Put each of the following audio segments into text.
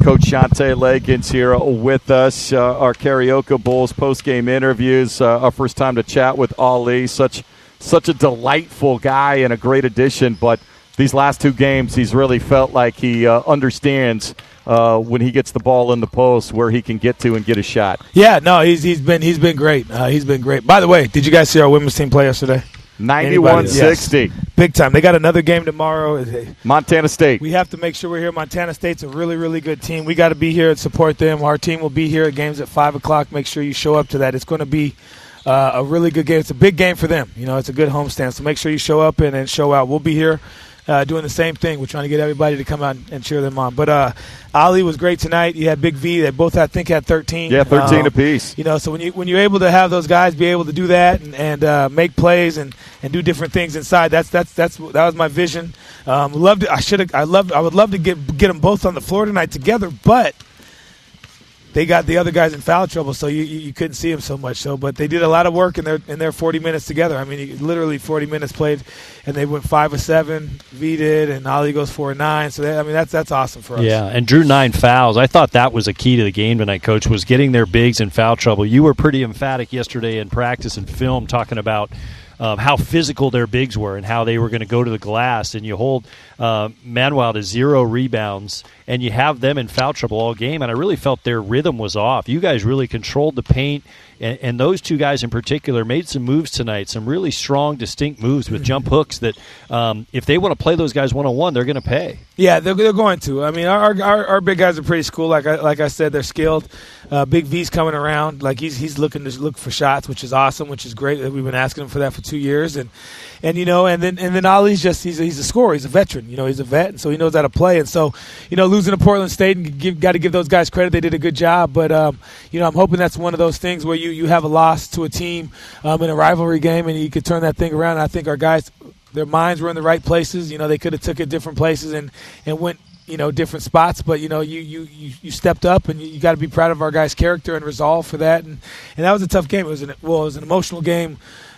Coach Shante Legans here with us. Our Karaoke Bowls post-game interviews. Our first time to chat with Ali. Such a delightful guy and a great addition. But these last two games, he's really felt like he understands when he gets the ball in the post where he can get to and get a shot. Yeah, no, he's been great. He's been great. By the way, did you guys see our women's team play yesterday? 91-60. Yes. Big time. They got another game tomorrow. Montana State. We have to make sure we're here. Montana State's a really, really good team. We got to be here and support them. Our team will be here at games at 5 o'clock. Make sure you show up to that. It's going to be a really good game. It's a big game for them. You know, it's a good homestand. So make sure you show up and show out. We'll be here doing the same thing. We're trying to get everybody to come out and cheer them on. But Ali was great tonight. You had Big V. They both, I think, had 13. Yeah, 13 apiece. You know, so when you're able to have those guys be able to do that and make plays and do different things inside, that was my vision. I would love to get them both on the floor tonight together, but they got the other guys in foul trouble, so you couldn't see them so much. So, but they did a lot of work in their 40 minutes together. I mean, literally 40 minutes played, and they went 5 of 7. V did, and Ali goes 4 of 9. So that's awesome for us. Yeah, and drew 9 fouls. I thought that was a key to the game tonight, Coach, was getting their bigs in foul trouble. You were pretty emphatic yesterday in practice and film talking about how physical their bigs were and how they were going to go to the glass. And you hold Manuel to 0 rebounds, and you have them in foul trouble all game. And I really felt their rhythm was off. You guys really controlled the paint, and those two guys in particular made some moves tonight, some really strong, distinct moves with jump hooks that if they want to play those guys one-on-one, they're going to pay. Yeah, they're going to. I mean, our big guys are pretty cool. Like I said, they're skilled. Big V's coming around. Like he's looking to look for shots, which is awesome, which is great. We've been asking him for that for 2 years, and you know, and then Ali's just he's a scorer. He's a veteran. You know, he's a vet, and so he knows how to play. And so, you know, losing to Portland State, and got to give those guys credit. They did a good job. But you know, I'm hoping that's one of those things where you have a loss to a team in a rivalry game, and you could turn that thing around. And I think our guys, their minds were in the right places. You know, they could have took it different places and went, you know, different spots, but you know, you stepped up, and you got to be proud of our guys' character and resolve for that. And that was a tough game. It was an emotional game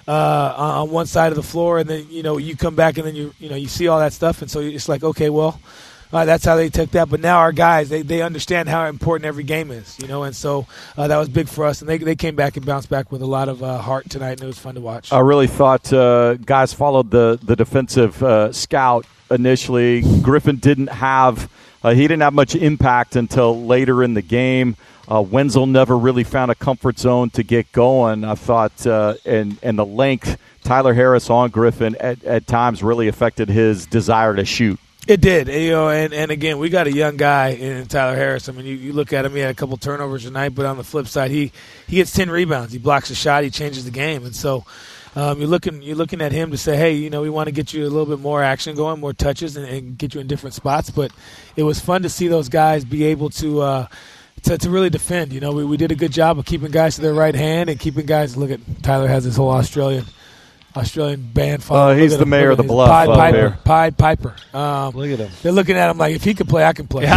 on one side of the floor, and then you know you come back and then you see all that stuff, and so it's like, okay, well, that's how they took that. But now our guys, they understand how important every game is, you know, and so that was big for us, and they came back and bounced back with a lot of heart tonight, and it was fun to watch. I really thought guys followed the defensive scout initially. Griffin didn't have much impact until later in the game. Wenzel never really found a comfort zone to get going. I thought, and the length Tyler Harris on Griffin at times really affected his desire to shoot. It did, you know, and again, we got a young guy in Tyler Harris. I mean, you look at him; he had a couple turnovers tonight, but on the flip side, he gets 10 rebounds. He blocks a shot. He changes the game, and so. You're looking at him to say, hey, you know, we want to get you a little bit more action going, more touches, and get you in different spots. But it was fun to see those guys be able to really defend. You know, we did a good job of keeping guys to their right hand and keeping guys. Look at Tyler has his whole Australian band following. He's the mayor of the Bluff. Pied Piper. Look at him. They're looking at him like, if he could play, I can play. Hey,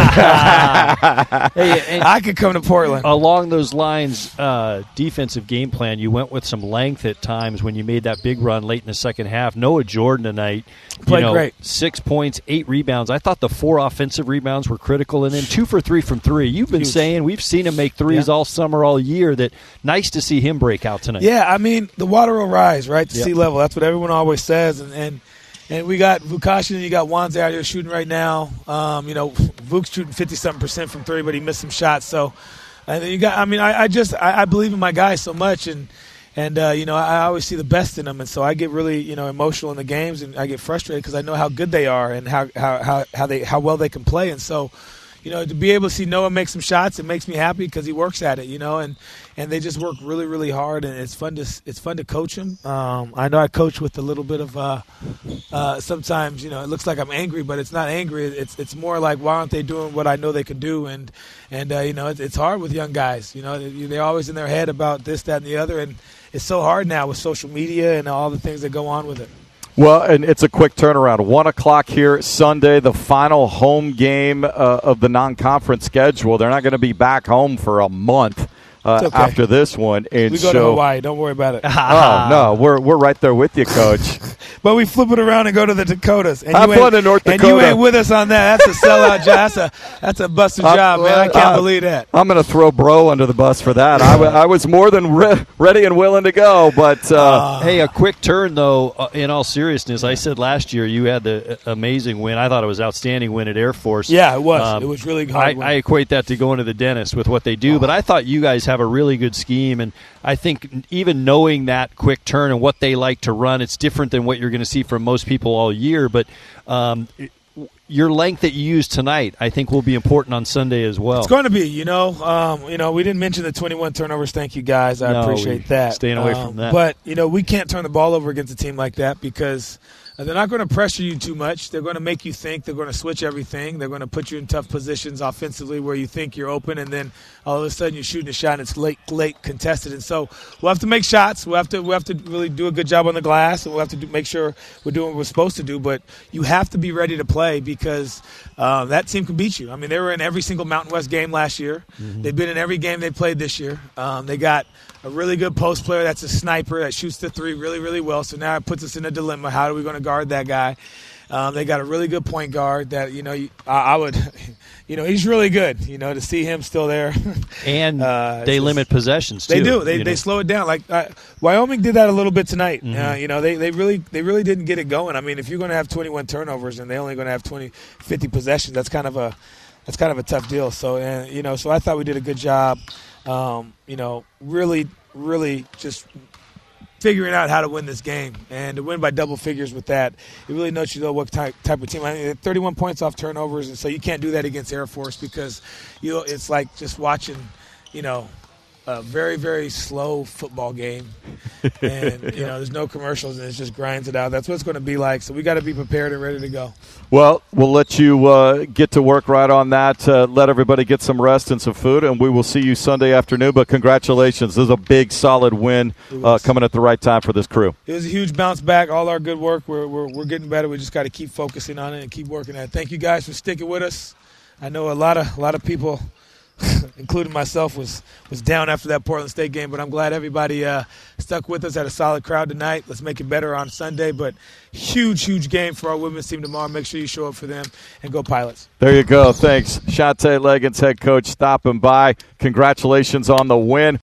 I could come to Portland. Along those lines, defensive game plan, you went with some length at times when you made that big run late in the second half. Noah Jordan tonight, played great. 6 points, 8 rebounds. I thought the 4 offensive rebounds were critical, and then 2 for 3 from 3. You've been saying we've seen him make threes all summer, all year. That nice to see him break out tonight. Yeah, I mean, the water will rise, right, to sea level. That's what everyone always says. And we got Vukashi and you got Wanza out here shooting right now. You know, Vuk's shooting 50-something% from 3, but he missed some shots. So, and then you got, I mean, I believe in my guys so much, and you know, I always see the best in them, and so I get really, you know, emotional in the games, and I get frustrated because I know how good they are and how well they can play, and so. You know, to be able to see Noah make some shots, it makes me happy because he works at it. You know, and they just work really, really hard, and it's fun to coach him. I know I coach with a little bit of sometimes, you know, it looks like I'm angry, but it's not angry. It's more like, why aren't they doing what I know they can do? And you know, it's hard with young guys. You know, they're always in their head about this, that, and the other, and it's so hard now with social media and all the things that go on with it. Well, and it's a quick turnaround. 1 o'clock here Sunday, the final home game of the non-conference schedule. They're not going to be back home for a month. okay. after this one. And we go to Hawaii. Don't worry about it. Oh, no, we're right there with you, Coach. But we flip it around and go to the Dakotas. And Have fun in North Dakota. And you ain't with us on that. That's a sellout job. That's a busted job, man. I can't believe that. I'm going to throw Bro under the bus for that. I was more than ready and willing to go. But hey, a quick turn, though, in all seriousness. I said last year you had the amazing win. I thought it was outstanding win at Air Force. Yeah, it was. It was really hard. I equate that to going to the dentist with what they do. But I thought you guys have a really good scheme. And I think even knowing that quick turn and what they like to run, it's different than what you're going to see from most people all year. But your length that you use tonight, I think, will be important on Sunday as well. It's going to be, we didn't mention the 21 turnovers. Thank you, guys. I appreciate that. Staying away from that. But, we can't turn the ball over against a team like that because they're not going to pressure you too much. They're going to make you think. They're going to switch everything. They're going to put you in tough positions offensively where you think you're open, and then all of a sudden you're shooting a shot and it's late contested. And so we'll have to make shots. We'll have to really do a good job on the glass, and we'll have to make sure we're doing what we're supposed to do. But you have to be ready to play because that team can beat you. I mean, they were in every single Mountain West game last year. Mm-hmm. They've been in every game they played this year. They got a really good post player that's a sniper that shoots the three really, really well. So now it puts us in a dilemma. How are we going to guard that guy? They got a really good point guard that, I would, he's really good, to see him still there. And they limit possessions, too. They do. They slow it down. Like Wyoming did that a little bit tonight. Mm-hmm. They really didn't get it going. I mean, if you're going to have 21 turnovers and they're only going to have 50 possessions, that's kind of a tough deal. So, so I thought we did a good job. Really, really just figuring out how to win this game. And to win by double figures with that, it really notes you know what type of team. I mean, 31 points off turnovers, and so you can't do that against Air Force because, it's like just watching, a very, very slow football game. And, there's no commercials, and it just grinds it out. That's what it's going to be like. So we got to be prepared and ready to go. Well, we'll let you get to work right on that. Let everybody get some rest and some food, and we will see you Sunday afternoon. But congratulations. This is a big, solid win coming at the right time for this crew. It was a huge bounce back. All our good work, we're getting better. We just got to keep focusing on it and keep working at it. Thank you guys for sticking with us. I know a lot of people – including myself, was down after that Portland State game, but I'm glad everybody stuck with us, had a solid crowd tonight. Let's make it better on Sunday, but huge game for our women's team tomorrow. Make sure you show up for them, and go Pilots. There you go. Thanks. Shante Leggins, head coach, stopping by. Congratulations on the win.